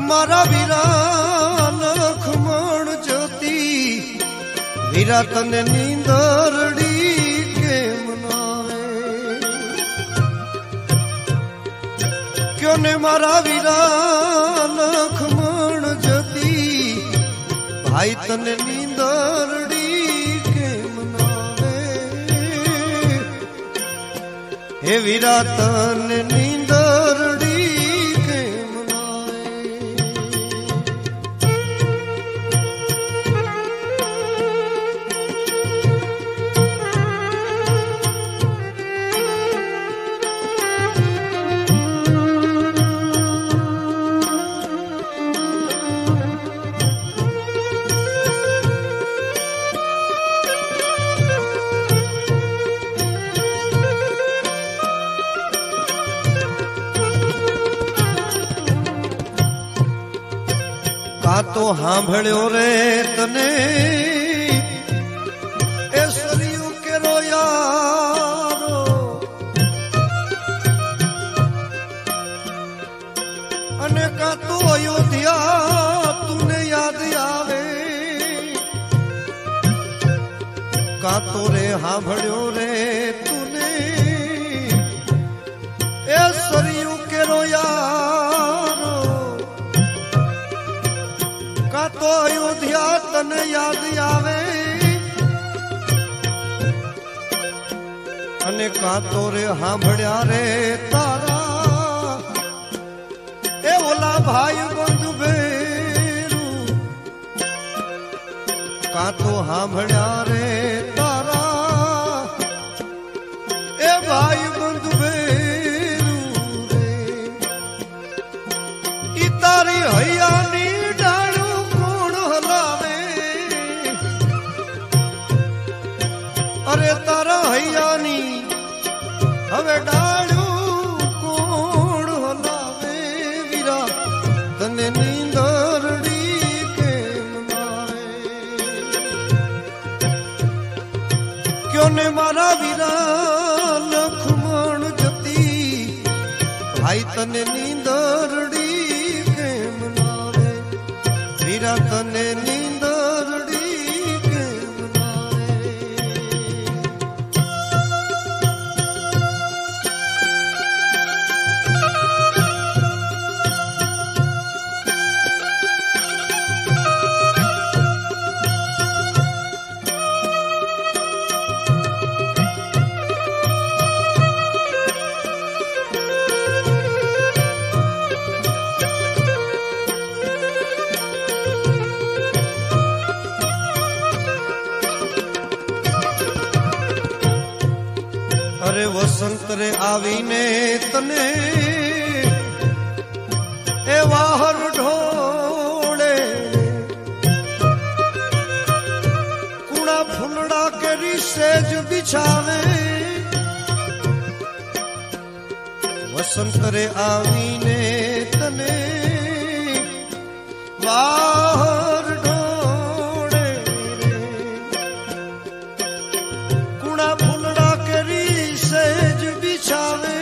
मारा वीरा लखमण ज्योति वीरा तने नींदरड़ी केम नावे क्यों ने मारा वीरा लखमण ज्योति भाई तने नींदरड़ी केम नावे हे वीरा तने नींदरड़ी तो हांभळ्यो रे तने ए सरियू के रोयारो अने का तो अयोध्या तूने याद आवे का तो रे हांभळ्यो रे तूने ए सरियू के रोयारो तो अयोध्या तने याद आवे अने का तो रे हांभळ्या रे तारा ए ओला भाई बंधु भेरू का तो हांभळ्या रे तारा ए भाई बंधु भेरू रे ई तारी हैयानी अरे तारा हैयानी हवे डाळू कोण हलावे वीरा तने नींदरड़ी केम नावे क्यों ने मारा वीरा लखमण ज्योति भाई तने नींदरड़ी केम नावे वीरा तने नींदरड़ी अरे वसंत रे आवीने तने ए वाहर ढोले कुड़ा फुलड़ा के रिसेज बिछावे वसंत रे आवीने तने वाहर ढोले कुड़ा फुलड़ा के सेज बिछावे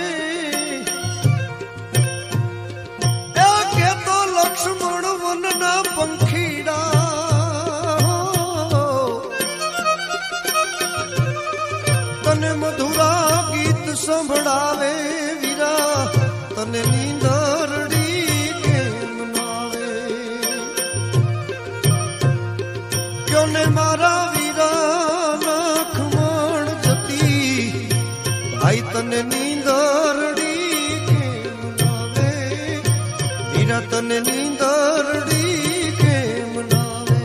के तो लक्ष्मण वन ना पंखीड़ा तने मधुरा गीत संभळावे वीरा तने नींदरड़ी केम नावे क्यों ने मारा वीरा लखमण ज्योति भाई तने नींदरड़ी केम नावे वीरा तने नींदरड़ी केम नावे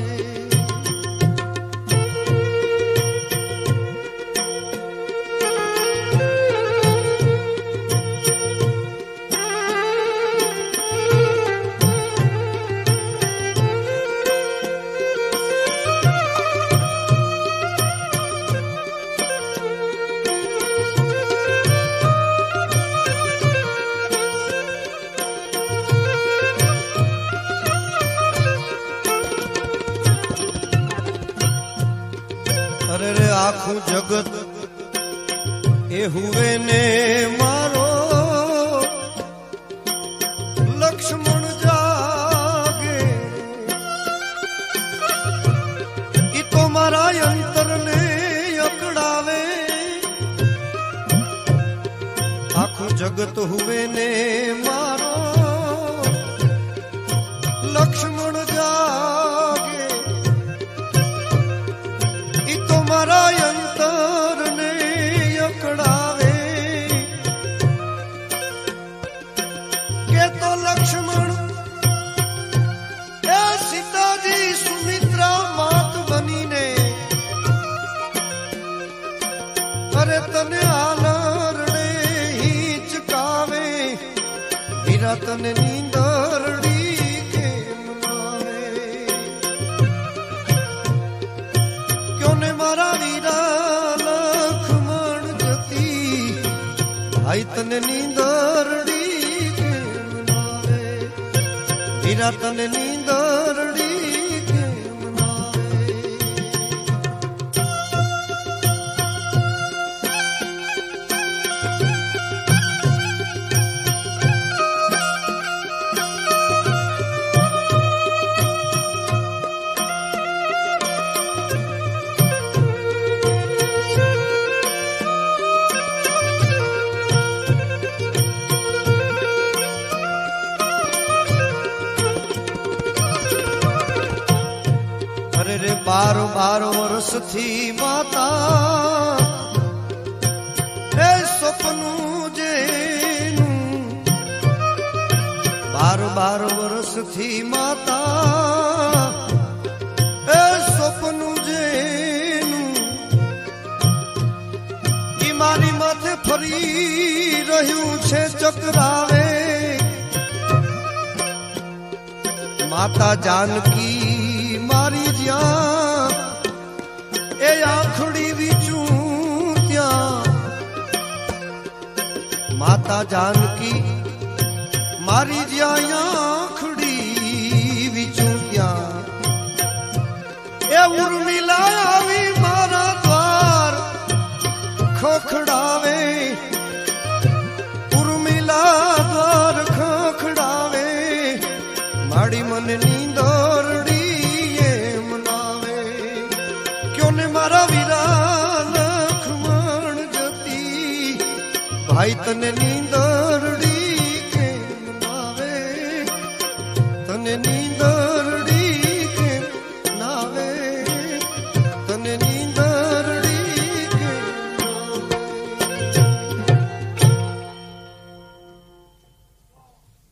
आखू जगत ए हुए ने मारो लक्ष्मण जा जगत हुए ने मारो लक्ष्मण जागे ई तो मारा अंतर ने अकड़ावे के तो लक्ष्मण ए सीता जी सुमित्रा मात बनी ने अरे तने आलरड़े ही चकावे वीरा तने नींदरड़ी के मनावे क्यों ने मारा वीरा लक्ष्मण जती भाई तने नींदरड़ी के मनावे वीरा तने नींदरड़ी बारो बारो वर्ष थी माता हे सपनू जेनू बारो बारो वर्ष थी माता हे सपनू जेनू की मारी माथे फरी રહ્યું છે ચકરાવે माता जानकी मारी ज्या ए आखड़ी विचू त्या माता जानकी मारी ज्या आखड़ी विचू त्या ए उर्मिला आवी मारा द्वार खोखड़ावे उर्मिला द्वार खोखड़ावे माड़ी मन नींदरड़ी मारा वीरा लक्ष्मण जती भाई तने नींदरड़ी के मनावे तने नींदर